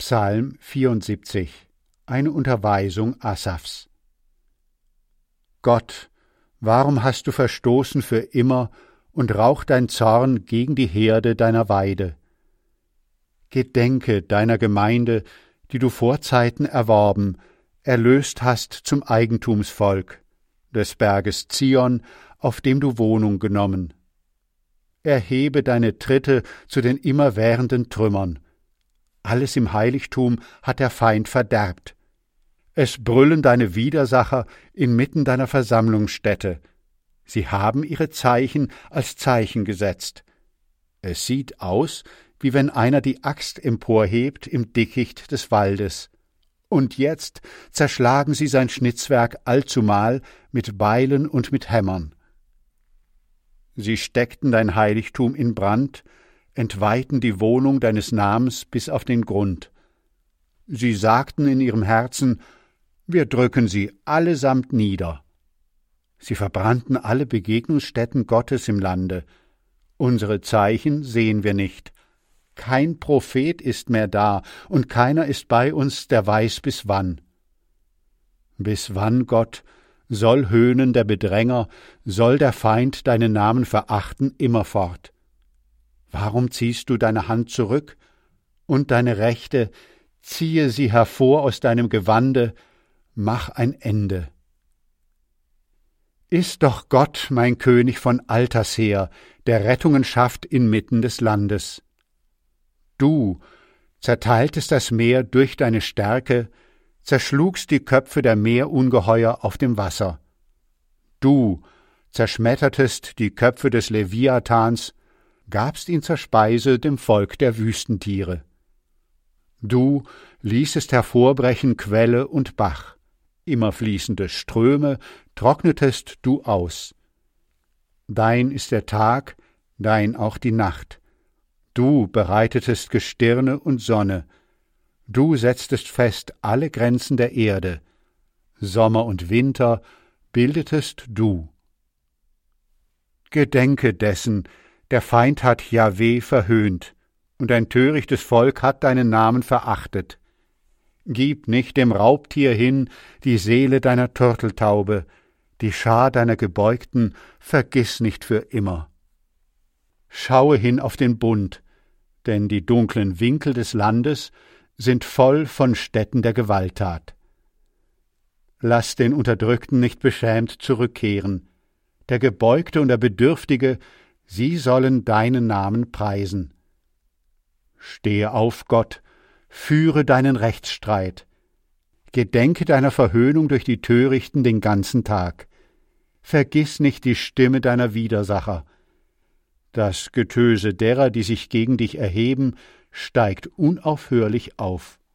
Psalm 74, eine Unterweisung Asafs. Gott, warum hast du verstoßen für immer und raucht dein Zorn gegen die Herde deiner Weide? Gedenke deiner Gemeinde, die du vor Zeiten erworben, erlöst hast zum Eigentumsvolk, des Berges Zion, auf dem du Wohnung genommen. Erhebe deine Tritte zu den immerwährenden Trümmern. Alles im Heiligtum hat der Feind verderbt. Es brüllen deine Widersacher inmitten deiner Versammlungsstätte. Sie haben ihre Zeichen als Zeichen gesetzt. Es sieht aus, wie wenn einer die Axt emporhebt im Dickicht des Waldes. Und jetzt zerschlagen sie sein Schnitzwerk allzumal mit Beilen und mit Hämmern. Sie steckten dein Heiligtum in Brand, entweihten die Wohnung deines Namens bis auf den Grund. Sie sagten in ihrem Herzen, wir drücken sie allesamt nieder. Sie verbrannten alle Begegnungsstätten Gottes im Lande. Unsere Zeichen sehen wir nicht. Kein Prophet ist mehr da, und keiner ist bei uns, der weiß bis wann. Bis wann, Gott, soll höhnen der Bedränger, soll der Feind deinen Namen verachten immerfort? Warum ziehst du deine Hand zurück, und deine Rechte, ziehe sie hervor aus deinem Gewande, mach ein Ende. Ist doch Gott, mein König von alters her, der Rettungen schafft inmitten des Landes. Du zerteiltest das Meer durch deine Stärke, zerschlugst die Köpfe der Meerungeheuer auf dem Wasser. Du zerschmettertest die Köpfe des Leviathans, gabst ihn zur Speise dem Volk der Wüstentiere. Du ließest hervorbrechen Quelle und Bach, immer fließende Ströme trocknetest du aus. Dein ist der Tag, dein auch die Nacht. Du bereitetest Gestirne und Sonne. Du setztest fest alle Grenzen der Erde. Sommer und Winter bildetest du. Gedenke dessen, der Feind hat Jahwe verhöhnt, und ein törichtes Volk hat deinen Namen verachtet. Gib nicht dem Raubtier hin die Seele deiner Turteltaube, die Schar deiner Gebeugten vergiss nicht für immer. Schaue hin auf den Bund, denn die dunklen Winkel des Landes sind voll von Stätten der Gewalttat. Lass den Unterdrückten nicht beschämt zurückkehren. Der Gebeugte und der Bedürftige, sie sollen deinen Namen preisen. Stehe auf, Gott, führe deinen Rechtsstreit. Gedenke deiner Verhöhnung durch die Törichten den ganzen Tag. Vergiss nicht die Stimme deiner Widersacher. Das Getöse derer, die sich gegen dich erheben, steigt unaufhörlich auf.